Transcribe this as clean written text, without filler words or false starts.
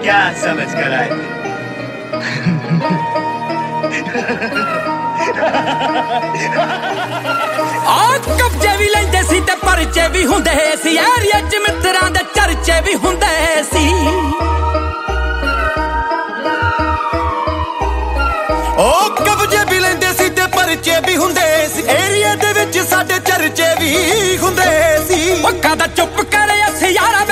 क्या समझ कर आए? कब्जे भी लेंदे सी ते परचे भी हुंदे सी एरिया च मित्रां दे चर्चे भी हुंदे सी कब्जे भी लेंदे सी ते परचे भी हुंदे सी एरिया दे विच साडे चर्चे भी हुंदे सी पक्का दा चुप